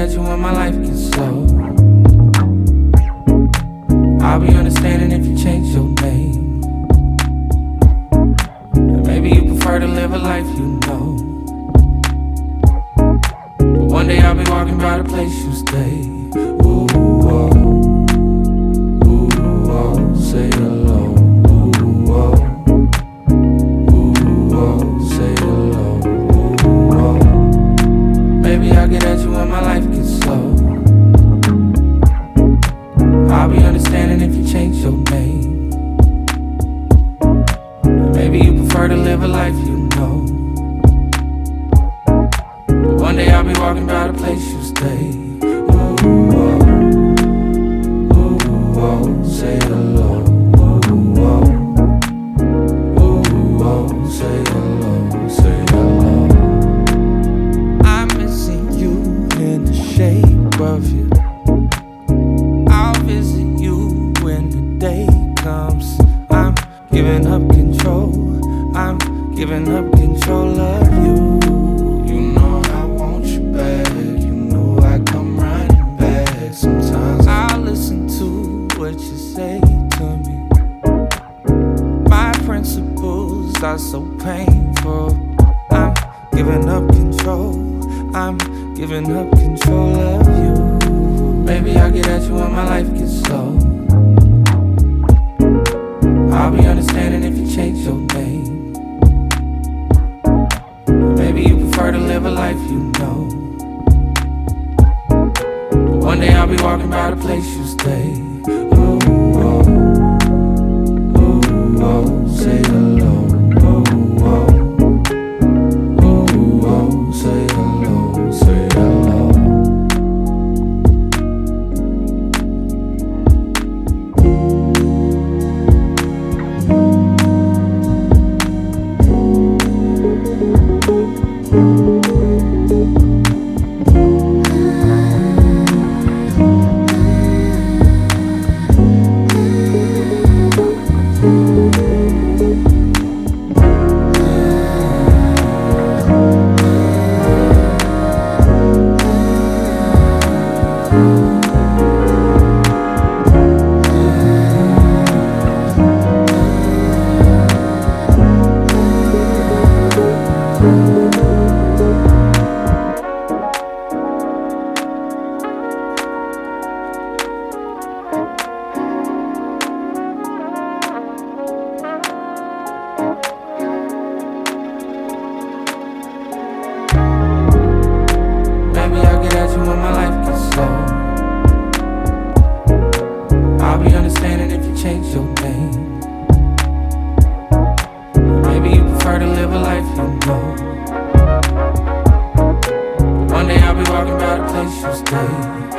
at you when my life gets slow. I'll be understanding if you change your name. And maybe you prefer to live a life you know. But one day I'll be walking by the place you stay. Ooh, oh, ooh, oh, say hello. Ooh, oh, ooh, oh, say hello. Ooh, oh. Maybe I'll get at you when my life gets slow. I'll be understanding if you change your name. Maybe you prefer to live a life you know. But one day I'll be walking by the place you stay. Ooh, oh, ooh, oh, say hello. Ooh, oh, ooh, oh, say hello, say hello. I'm missing you in the shape of you. Giving up control, I'm giving up control of you. You know I want you back, you know I come running back. Sometimes I'll listen to what you say to me. My principles are so painful. I'm giving up control, I'm giving up control of you. Maybe I'll get at you when my life gets slow. I'll be understanding if you change your name. Maybe you prefer to live a life you know. But one day I'll be walking by the place you stay. Ooh, oh, ooh, oh, say hello. Ooh, oh, ooh, oh, say hello, say hello. When my life gets slow, I'll be understanding if you change your name. Maybe you prefer to live a life you know. But one day I'll be walking by the place you stay.